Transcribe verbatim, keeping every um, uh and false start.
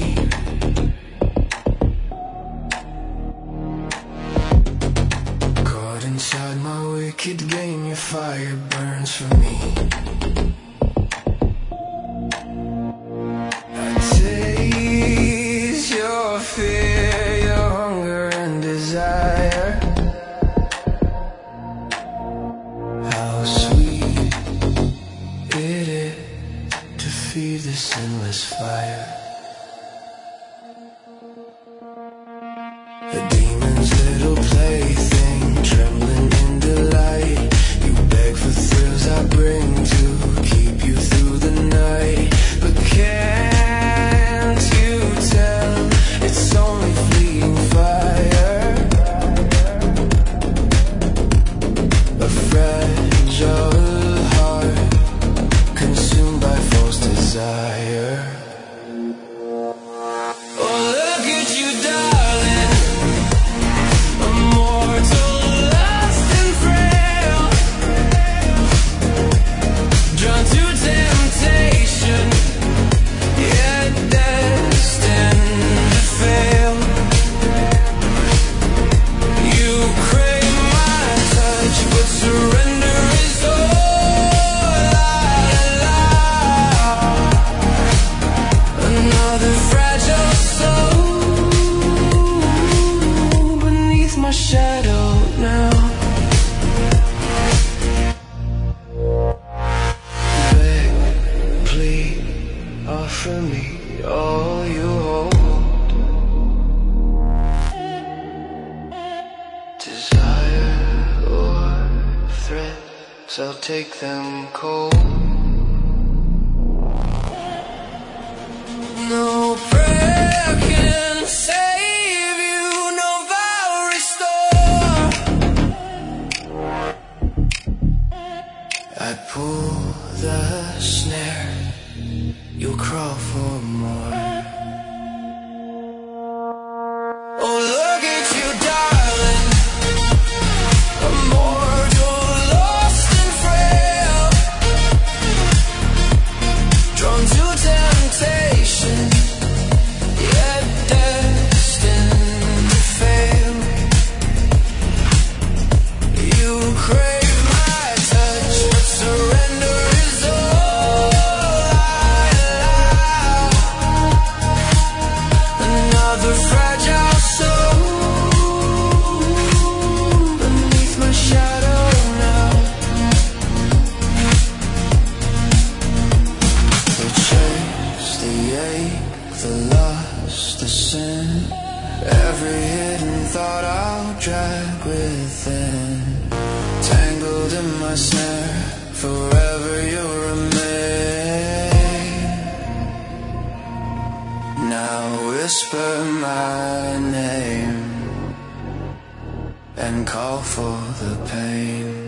Caught inside my wicked game, your fire burns for me. I taste your fear, your hunger and desire. How sweet it is to feed this endless fire. A demon's little plaything, trembling in delight. You beg for thrills I bring to keep you through the night. But can't you tell it's only fleeting fire? A fragile heart consumed by false desire. Oh, look at you, darling, immortal, lost and frail, drawn to temptation, yet destined to fail. You crave my touch, but surrender is all I allow. Another fragile soul beneath my shadow now. Beg, plead, offer me all you hold. Desire or threats, I'll take them cold. No prayer can save you, no vow restore. I pull the snare, you'll crawl for more. Oh, look at you, darling, immortal, lost and frail, drawn to temptation, yet destined to fail. You crave my touch, but surrender is all I allow. Another fragile soul beneath my shadow now. The chase, the ache, the lust, the sin, every hidden thought I'll drag within. Tangled in my snare, forever you'll remain. Now whisper my name and call for the pain.